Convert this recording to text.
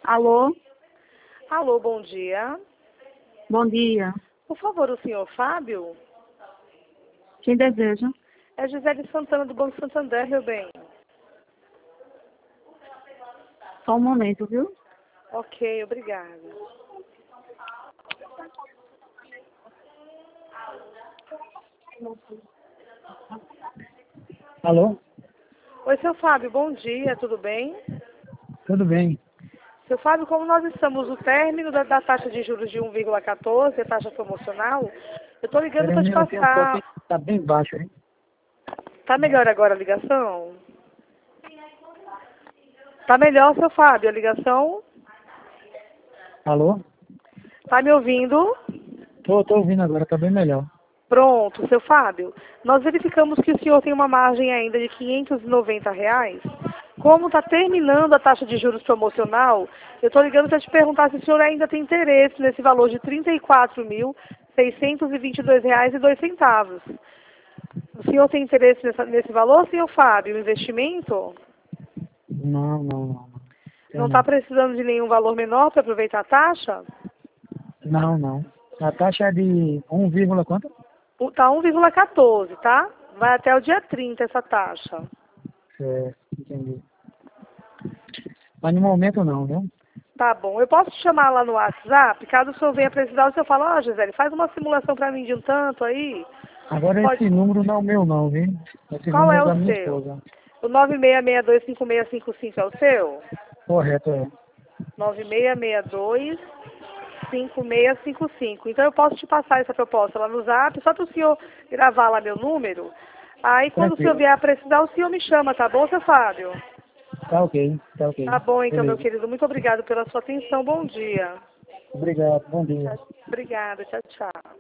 Alô? Alô, bom dia. Bom dia. Por favor, o senhor Fábio? Quem deseja? É Gisele Santana do Banco Santander, meu bem. Só um momento, viu? Ok, obrigada. Alô? Oi, seu Fábio, bom dia, tudo bem? Tudo bem? Seu Fábio, como nós estamos no término da taxa de juros de 1,14, a taxa promocional, eu estou ligando Peraí, para te meu, tem um passar. aqui, tá bem baixo, hein? Tá melhor agora a ligação? Tá melhor, seu Fábio, a ligação? Alô? Tá me ouvindo? Tô ouvindo agora, tá bem melhor. Pronto, seu Fábio. Nós verificamos que o senhor tem uma margem ainda de R$ 590. Como está terminando a taxa de juros promocional, eu estou ligando para te perguntar se o senhor ainda tem interesse nesse valor de R$ 34.622,02. O senhor tem interesse nesse valor, senhor Fábio, investimento? Não. Não está precisando de nenhum valor menor para aproveitar a taxa? Não. A taxa é de 1, quanto? Está 1,14, tá? Vai até o dia 30 essa taxa. Entendi. Mas no momento não, viu? Tá bom. Eu posso te chamar lá no WhatsApp? Caso o senhor venha precisar, o senhor fala, Gisele, faz uma simulação para mim de um tanto aí. Agora Pode. esse número não é o meu não, viu? Esse Qual número é é o da minha seu? esposa. O 96625655 é o seu? Correto, é. 96625655. Então eu posso te passar essa proposta lá no Zap, só para o senhor gravar lá meu número. Aí quando o senhor Tranquilo. vier a precisar, o senhor me chama, tá bom, seu Fábio? Tá ok. Tá bom, então, meu Beleza. querido. Muito obrigado pela sua atenção. Bom dia. Obrigado, bom dia. Obrigada. Tchau, tchau.